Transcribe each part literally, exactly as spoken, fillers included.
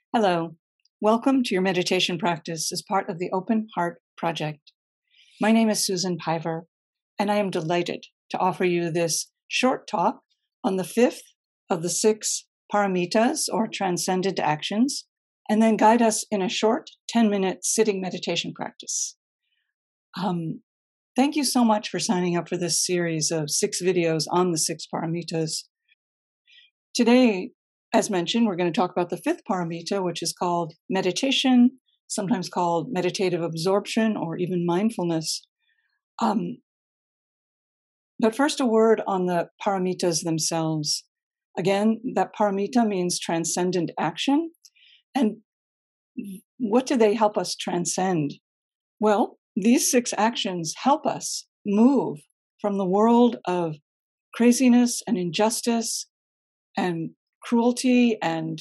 Hello. Welcome to your meditation practice as part of the Open Heart Project. My name is Susan Piver, and I am delighted to offer you this short talk on the fifth of the six paramitas, or transcendent actions, and then guide us in a short ten-minute sitting meditation practice. Um, thank you so much for signing up for this series of six videos on the six paramitas. Today, as mentioned, we're going to talk about the fifth paramita, which is called meditation, sometimes called meditative absorption or even mindfulness. Um, but first, a word on the paramitas themselves. Again, that paramita means transcendent action. And what do they help us transcend? Well, these six actions help us move from the world of craziness and injustice and cruelty and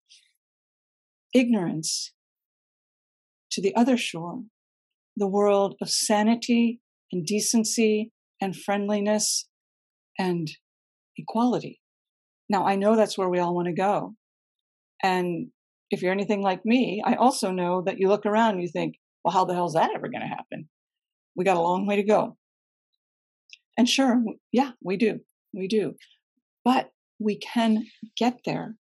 ignorance to the other shore, the world of sanity and decency and friendliness and equality. Now, I know that's where we all want to go. And if you're anything like me, I also know that you look around and you think, well, how the hell is that ever going to happen? We got a long way to go. And sure, yeah, we do. We do. But we can get there.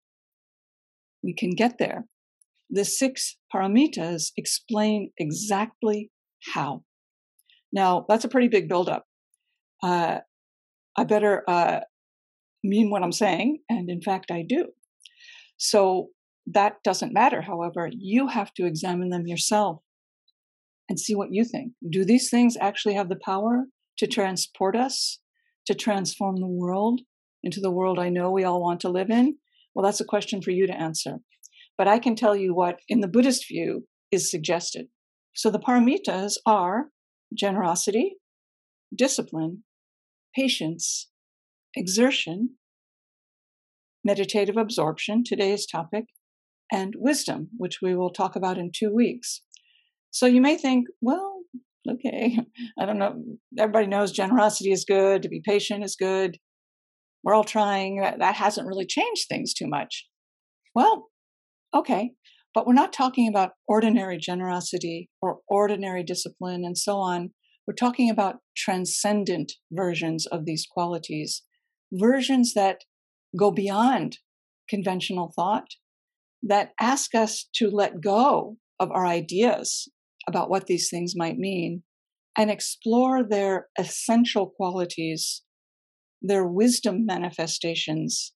We can get there. The six paramitas explain exactly how. Now, that's a pretty big buildup. Uh, I better uh, mean what I'm saying, and in fact, I do. So that doesn't matter, however. You have to examine them yourself and see what you think. Do these things actually have the power to transport us, to transform the world into the world I know we all want to live in? Well, that's a question for you to answer. But I can tell you what, in the Buddhist view, is suggested. So the paramitas are generosity, discipline, patience, exertion, meditative absorption, today's topic, and wisdom, which we will talk about in two weeks. So you may think, well, okay, I don't know. Everybody knows generosity is good, to be patient is good. We're all trying. That, that hasn't really changed things too much. Well, okay, but we're not talking about ordinary generosity or ordinary discipline and so on. We're talking about transcendent versions of these qualities, versions that go beyond conventional thought, that ask us to let go of our ideas about what these things might mean and explore their essential qualities, their wisdom manifestations,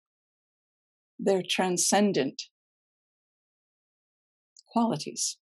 their transcendent qualities.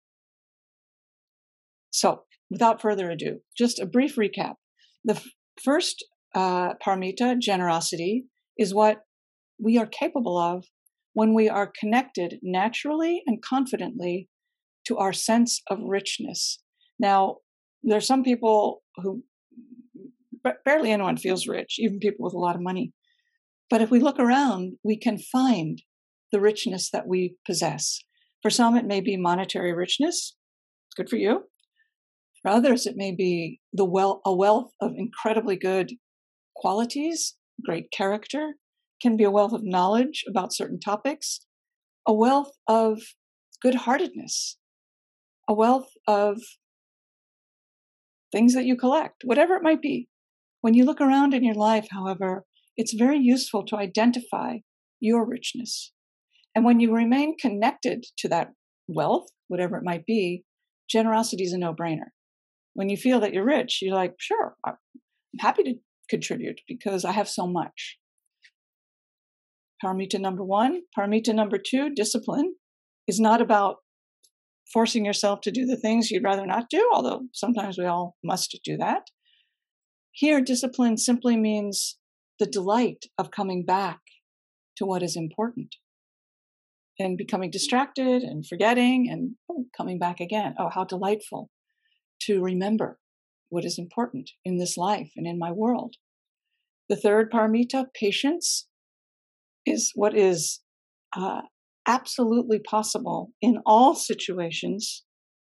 So, without further ado, just a brief recap. The f- first uh, paramita, generosity, is what we are capable of when we are connected naturally and confidently to our sense of richness. Now, there are some people who barely anyone feels rich, even people with a lot of money. But if we look around, we can find the richness that we possess. For some, it may be monetary richness. Good for you. For others, it may be the well, a wealth of incredibly good qualities, great character, can be a wealth of knowledge about certain topics, a wealth of good-heartedness, a wealth of things that you collect, whatever it might be. When you look around in your life, however, it's very useful to identify your richness. And when you remain connected to that wealth, whatever it might be, generosity is a no-brainer. When you feel that you're rich, you're like, sure, I'm happy to contribute because I have so much. Paramita number one. Paramita number two, discipline, is not about forcing yourself to do the things you'd rather not do, although sometimes we all must do that. Here, discipline simply means the delight of coming back to what is important and becoming distracted and forgetting and oh, coming back again. Oh, how delightful to remember what is important in this life and in my world. The third paramita, patience, is what is uh, absolutely possible in all situations,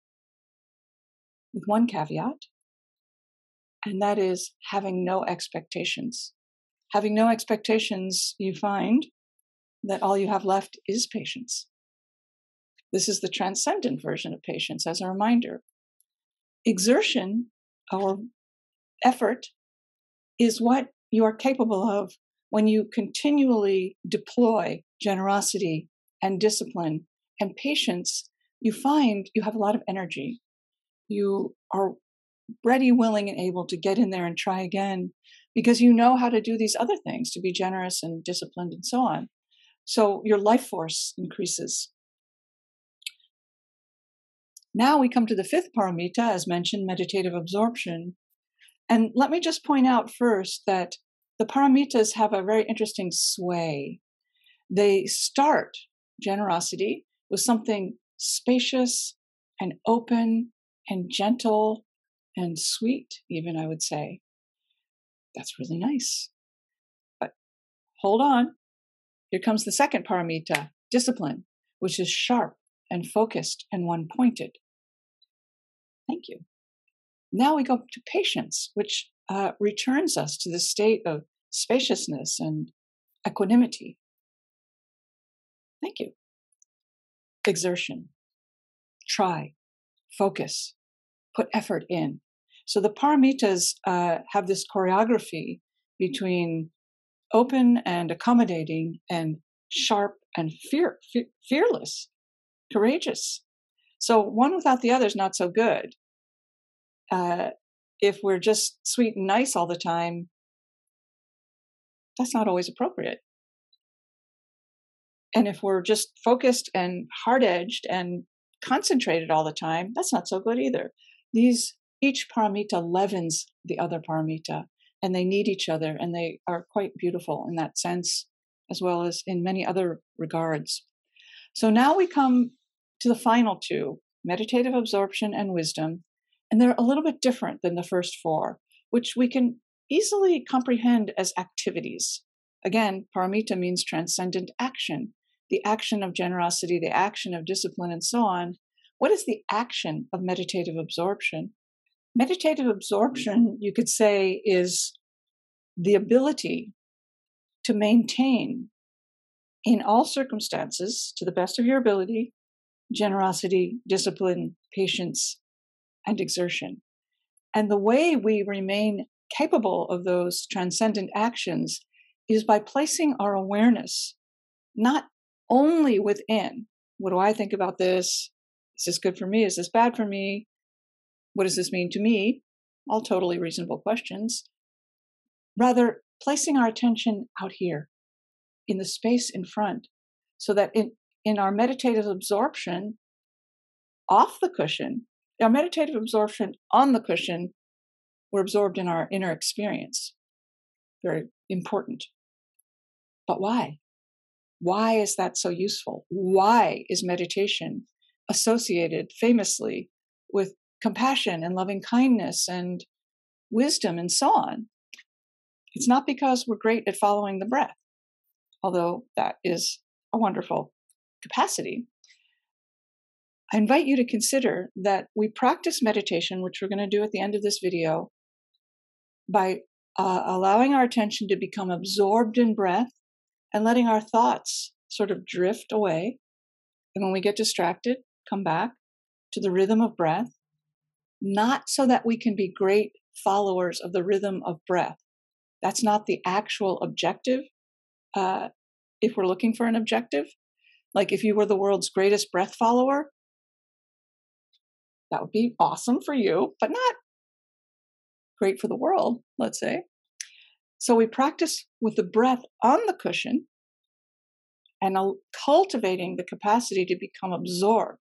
with one caveat, and that is having no expectations. Having no expectations, you find that all you have left is patience. This is the transcendent version of patience as a reminder. Exertion or effort is what you are capable of when you continually deploy generosity and discipline and patience. You find you have a lot of energy. You are ready, willing, and able to get in there and try again because you know how to do these other things, to be generous and disciplined and so on. So your life force increases. Now we come to the fifth paramita, as mentioned, meditative absorption. And let me just point out first that the paramitas have a very interesting sway. They start generosity with something spacious and open and gentle and sweet, even, I would say. That's really nice. But hold on. Here comes the second paramita, discipline, which is sharp and focused and one-pointed. Thank you. Now we go to patience, which uh, returns us to the state of spaciousness and equanimity. Thank you. Exertion. Try. Focus. Put effort in. So the paramitas uh, have this choreography between open and accommodating and sharp and fear, fe- fearless, courageous. So one without the other is not so good. Uh, if we're just sweet and nice all the time, that's not always appropriate. And if we're just focused and hard-edged and concentrated all the time, that's not so good either. These, each paramita leavens the other paramita, and they need each other, and they are quite beautiful in that sense, as well as in many other regards. So now we come to the final two, meditative absorption and wisdom, and they're a little bit different than the first four, which we can easily comprehend as activities. Again, paramita means transcendent action, the action of generosity, the action of discipline, and so on. What is the action of meditative absorption? Meditative absorption, you could say, is the ability to maintain in all circumstances, to the best of your ability, generosity, discipline, patience, and exertion. And the way we remain capable of those transcendent actions is by placing our awareness not only within, what do I think about this? Is this good for me? Is this bad for me? What does this mean to me? All totally reasonable questions. Rather, placing our attention out here in the space in front, so that in, in our meditative absorption off the cushion, our meditative absorption on the cushion, we're absorbed in our inner experience. Very important. But why? Why is that so useful? Why is meditation associated famously with compassion and loving kindness and wisdom and so on? It's not because we're great at following the breath, although that is a wonderful capacity. I invite you to consider that we practice meditation, which we're going to do at the end of this video, by uh, allowing our attention to become absorbed in breath and letting our thoughts sort of drift away. And when we get distracted, come back to the rhythm of breath, not so that we can be great followers of the rhythm of breath. That's not the actual objective. Uh, if we're looking for an objective, like if you were the world's greatest breath follower, that would be awesome for you, but not great for the world, let's say. So we practice with the breath on the cushion and cultivating the capacity to become absorbed,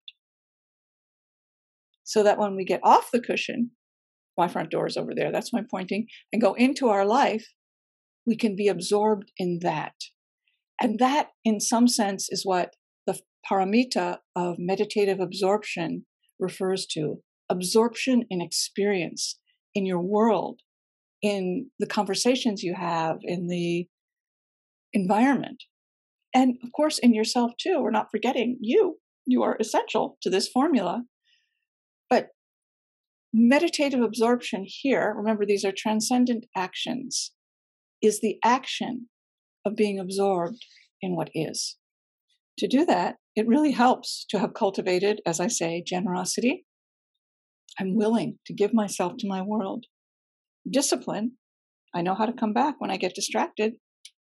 so that when we get off the cushion, my front door is over there, that's why I'm pointing, and go into our life, we can be absorbed in that. And that, in some sense, is what the paramita of meditative absorption refers to. Absorption in experience, in your world, in the conversations you have, in the environment. And of course, in yourself too. We're not forgetting you. You are essential to this formula. But meditative absorption here, remember these are transcendent actions, is the action of being absorbed in what is. To do that, it really helps to have cultivated, as I say, generosity. I'm willing to give myself to my world. Discipline. I know how to come back when I get distracted.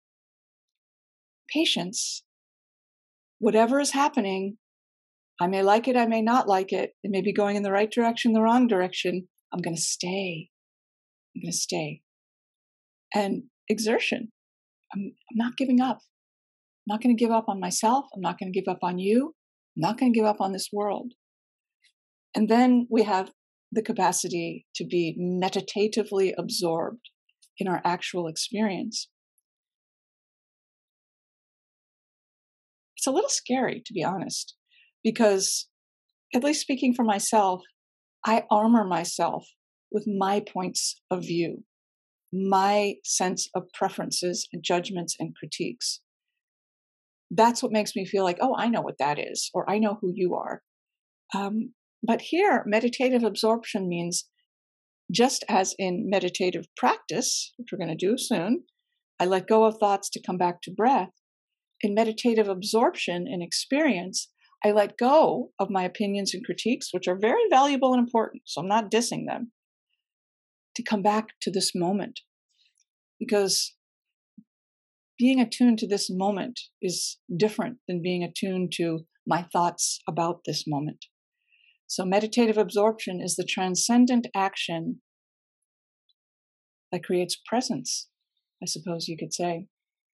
Patience. Whatever is happening, I may like it, I may not like it. It may be going in the right direction, the wrong direction. I'm going to stay. I'm going to stay. And exertion. I'm, I'm not giving up. I'm not going to give up on myself. I'm not going to give up on you. I'm not going to give up on this world. And then we have the capacity to be meditatively absorbed in our actual experience. It's a little scary, to be honest, because, at least speaking for myself, I armor myself with my points of view, my sense of preferences and judgments and critiques. That's what makes me feel like, oh, I know what that is, or I know who you are. Um, but here, meditative absorption means, just as in meditative practice, which we're going to do soon, I let go of thoughts to come back to breath. In meditative absorption and experience, I let go of my opinions and critiques, which are very valuable and important, so I'm not dissing them, to come back to this moment. Because being attuned to this moment is different than being attuned to my thoughts about this moment. So meditative absorption is the transcendent action that creates presence, I suppose you could say.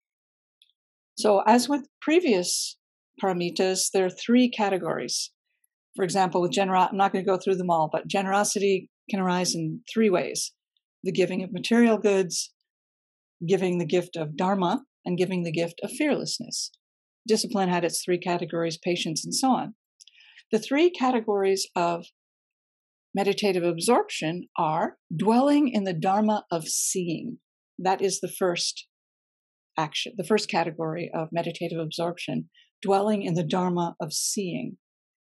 So as with previous paramitas, there are three categories. For example, with generosity, I'm not going to go through them all, but generosity can arise in three ways: the giving of material goods, giving the gift of dharma, and giving the gift of fearlessness. Discipline had its three categories: patience, and so on. The three categories of meditative absorption are dwelling in the dharma of seeing. That is the first action, the first category of meditative absorption, dwelling in the dharma of seeing.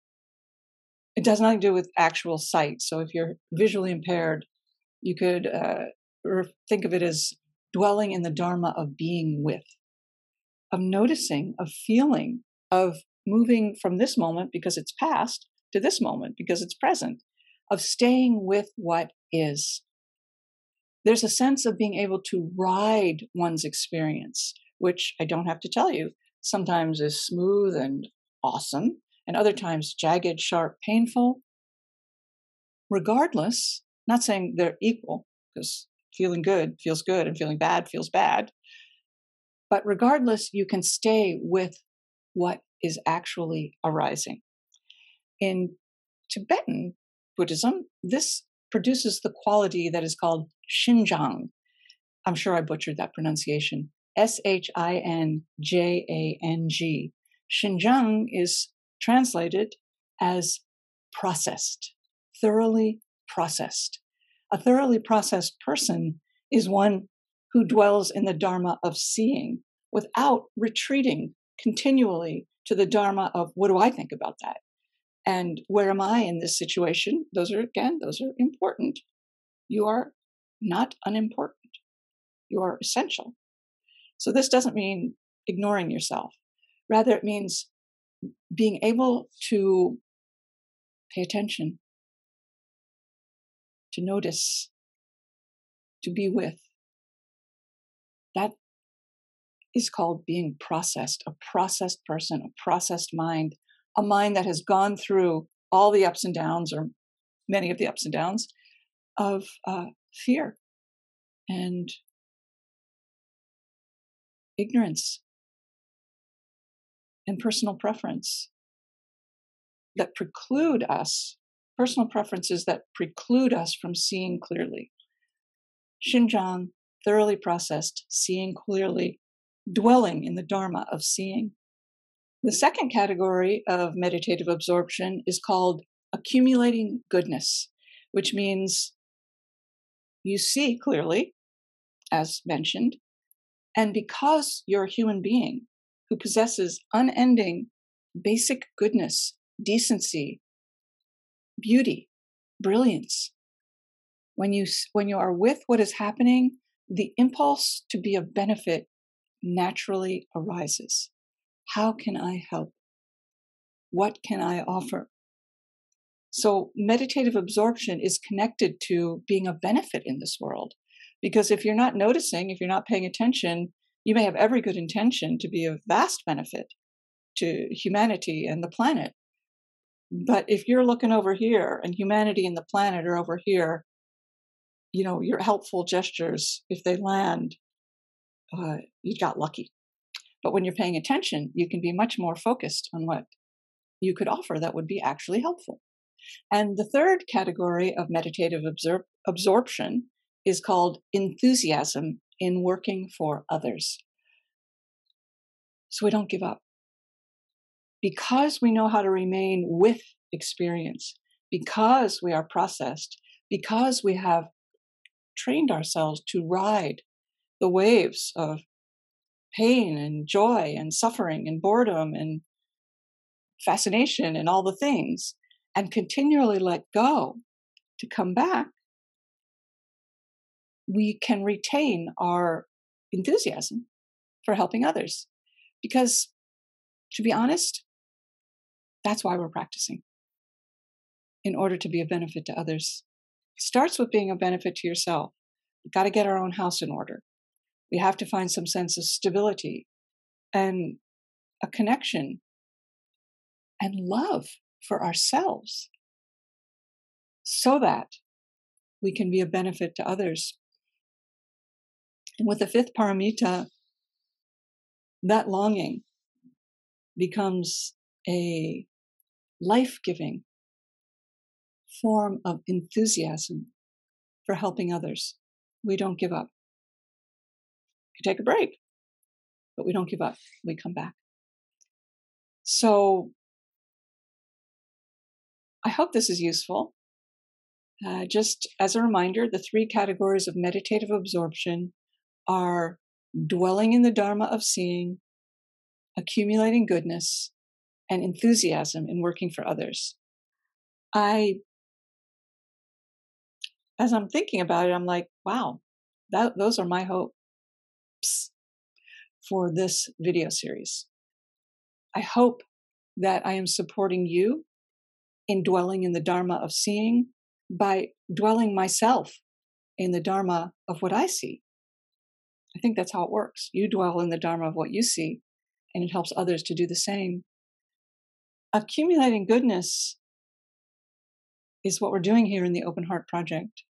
It does nothing to do with actual sight. So if you're visually impaired, you could uh, think of it as dwelling in the dharma of being with, of noticing, of feeling, of moving from this moment because it's past to this moment because it's present, of staying with what is. There's a sense of being able to ride one's experience, which I don't have to tell you, sometimes is smooth and awesome, and other times jagged, sharp, painful. Regardless, not saying they're equal, because feeling good feels good and feeling bad feels bad. But regardless, you can stay with what is actually arising. In Tibetan Buddhism, this produces the quality that is called Xinzhang. I'm sure I butchered that pronunciation. S H I N J A N G. Xinzhang is translated as processed, thoroughly processed. A thoroughly processed person is one who dwells in the dharma of seeing without retreating continually to the dharma of what do I think about that? And where am I in this situation? Those are, again, those are important. You are not unimportant. You are essential. So this doesn't mean ignoring yourself. Rather, it means being able to pay attention, to notice, to be with. That is called being processed, a processed person, a processed mind, a mind that has gone through all the ups and downs, or many of the ups and downs, of uh, fear and ignorance and personal preference that preclude us, personal preferences that preclude us from seeing clearly. Xinzhang, thoroughly processed, seeing clearly, dwelling in the dharma of seeing. The second category of meditative absorption is called accumulating goodness, which means you see clearly, as mentioned, and because you're a human being who possesses unending basic goodness, decency, beauty, brilliance, when you when you are with what is happening, the impulse to be of benefit naturally arises. How can I help What can I offer? So meditative absorption is connected to being a benefit in this world. Because if you're not noticing, if you're not paying attention, you may have every good intention to be of vast benefit to humanity and the planet. But if you're looking over here and humanity and the planet are over here, you know, your helpful gestures, if they land, uh, you got lucky. But when you're paying attention, you can be much more focused on what you could offer that would be actually helpful. And the third category of meditative absor- absorption is called enthusiasm in working for others. So we don't give up. Because we know how to remain with experience, because we are processed, because we have trained ourselves to ride the waves of pain and joy and suffering and boredom and fascination and all the things, and continually let go to come back, we can retain our enthusiasm for helping others. Because, to be honest, that's why we're practicing, in order to be a benefit to others. It starts with being a benefit to yourself. We've got to get our own house in order. We have to find some sense of stability and a connection and love for ourselves so that we can be a benefit to others. And with the fifth paramita, that longing becomes a life-giving form of enthusiasm for helping others. We don't give up. We take a break, but we don't give up. We come back. So I hope this is useful. Uh, just as a reminder, the three categories of meditative absorption are dwelling in the Dharma of seeing, accumulating goodness, and enthusiasm in working for others. I, as I'm thinking about it, I'm like, wow, that, those are my hopes for this video series. I hope that I am supporting you in dwelling in the Dharma of seeing by dwelling myself in the Dharma of what I see. I think that's how it works. You dwell in the Dharma of what you see, and it helps others to do the same. Accumulating goodness is what we're doing here in the Open Heart Project.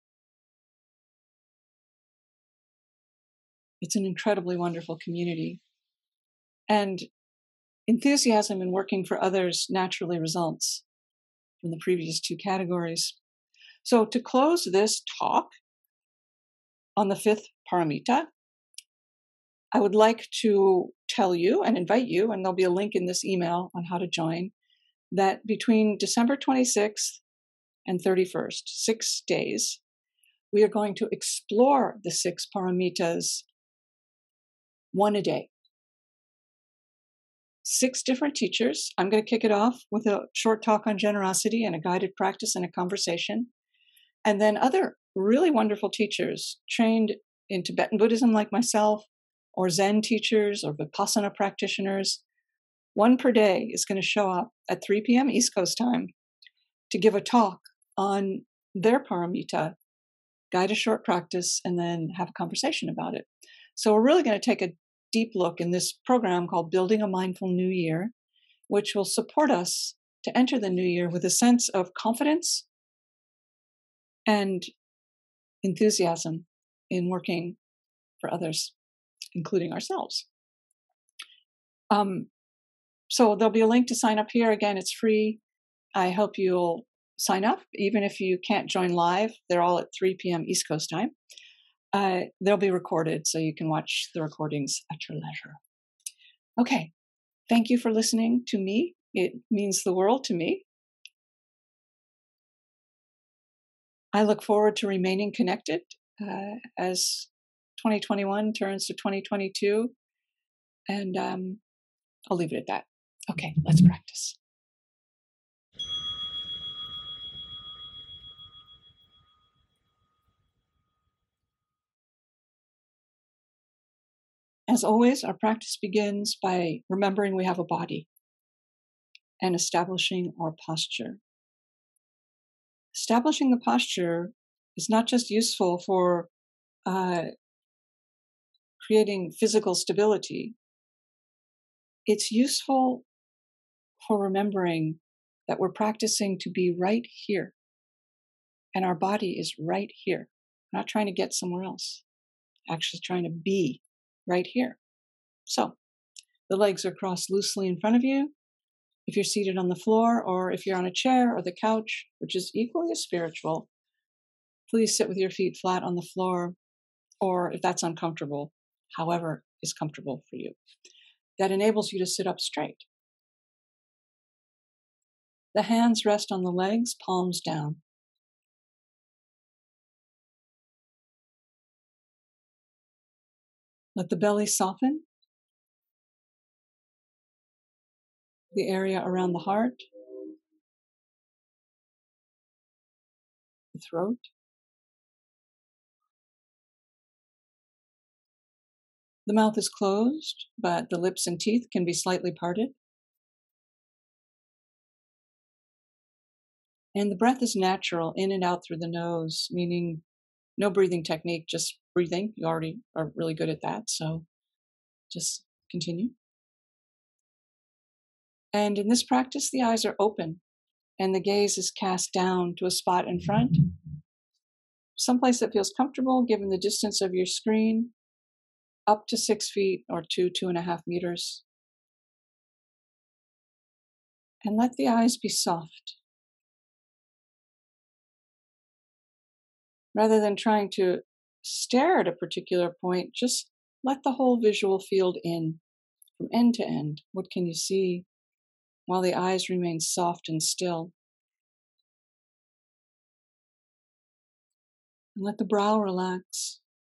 It's an incredibly wonderful community. And enthusiasm in working for others naturally results from the previous two categories. So to close this talk on the fifth paramita, I would like to tell you and invite you, and there'll be a link in this email on how to join, that between December twenty-sixth and thirty-first, six days, we are going to explore the six paramitas one a day. Six different teachers. I'm going to kick it off with a short talk on generosity and a guided practice and a conversation. And then other really wonderful teachers trained in Tibetan Buddhism like myself, or Zen teachers or Vipassana practitioners. One per day is going to show up at three p.m. East Coast time to give a talk on their paramita, guide a short practice, and then have a conversation about it. So we're really going to take a deep look in this program called Building a Mindful New Year, which will support us to enter the new year with a sense of confidence and enthusiasm in working for others, including ourselves. Um, so there'll be a link to sign up here. Again, it's free. I hope you'll sign up, even if you can't join live. They're all at three p.m. East Coast time. Uh, they'll be recorded, so you can watch the recordings at your leisure. Okay, thank you for listening to me. It means the world to me. I look forward to remaining connected uh, as twenty twenty-one turns to twenty twenty-two, and um, I'll leave it at that. Okay, let's practice. As always, our practice begins by remembering we have a body. and establishing our posture. Establishing the posture is not just useful for uh, creating physical stability, it's useful for remembering that we're practicing to be right here, and our body is right here. We're not trying to get somewhere else, actually trying to be right here. So the legs are crossed loosely in front of you. If you're seated on the floor, or if you're on a chair or the couch, which is equally as spiritual, please sit with your feet flat on the floor, or if that's uncomfortable, however is comfortable for you. That enables you to sit up straight. The hands rest on the legs, palms down. Let the belly soften, the area around the heart, the throat. The mouth is closed, but the lips and teeth can be slightly parted. And the breath is natural, in and out through the nose, meaning no breathing technique, just breathing. You already are really good at that, so just continue. And in this practice, the eyes are open and the gaze is cast down to a spot in front, someplace that feels comfortable given the distance of your screen, up to six feet or two, two and a half meters. And let the eyes be soft. Rather than trying to stare at a particular point, just let the whole visual field in from end to end. What can you see while the eyes remain soft and still? And let the brow relax.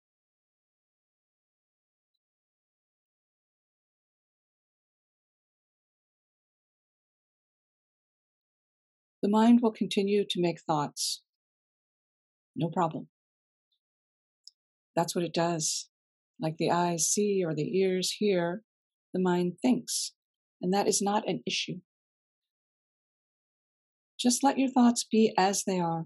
The mind will continue to make thoughts. No problem. That's what it does. Like the eyes see or the ears hear, the mind thinks. And that is not an issue. Just let your thoughts be as they are.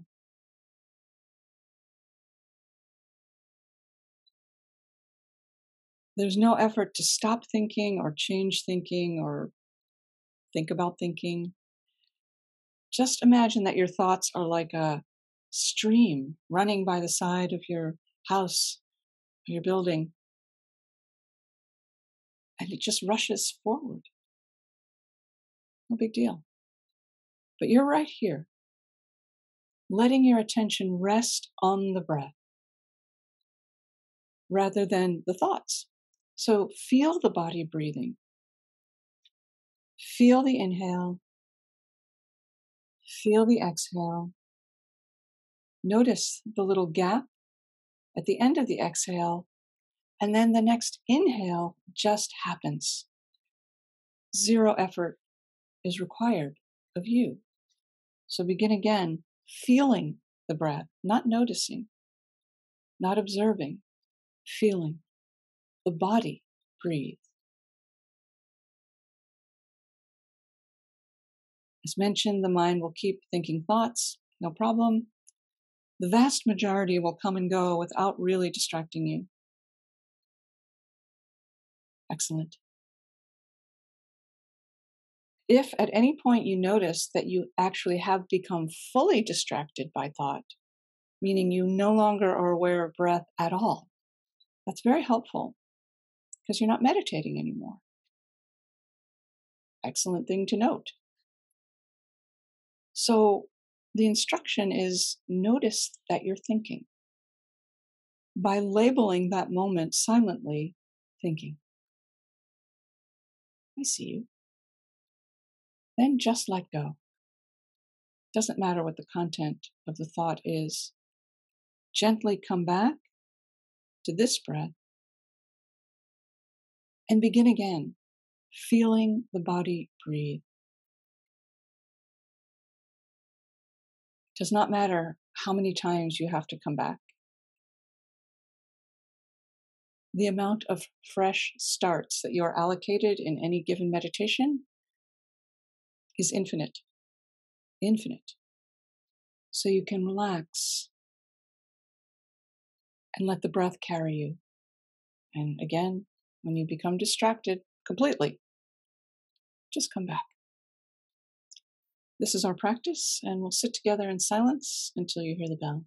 There's no effort to stop thinking or change thinking or think about thinking. Just imagine that your thoughts are like a stream running by the side of your house, or your building, and it just rushes forward. No big deal. But you're right here, letting your attention rest on the breath rather than the thoughts. So feel the body breathing. Feel the inhale. Feel the exhale. Notice the little gap at the end of the exhale, and then the next inhale just happens. Zero effort is required of you. So begin again, feeling the breath, not noticing, not observing, feeling the body breathe. As mentioned, the mind will keep thinking thoughts, no problem. The vast majority will come and go without really distracting you. Excellent. If at any point you notice that you actually have become fully distracted by thought, meaning you no longer are aware of breath at all, that's very helpful because you're not meditating anymore. Excellent thing to note. So the instruction is notice that you're thinking by labeling that moment silently thinking. I see you. Then just let go. Doesn't matter what the content of the thought is. Gently come back to this breath and begin again, feeling the body breathe. Does not matter how many times you have to come back. The amount of fresh starts that you are allocated in any given meditation is infinite, infinite. So you can relax and let the breath carry you. And again, when you become distracted completely, just come back. This is our practice, and we'll sit together in silence until you hear the bell.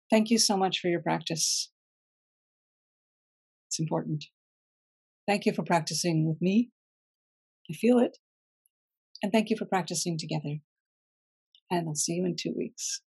Thank you so much for your practice. It's important. Thank you for practicing with me. I feel it. And thank you for practicing together. And I'll see you in two weeks.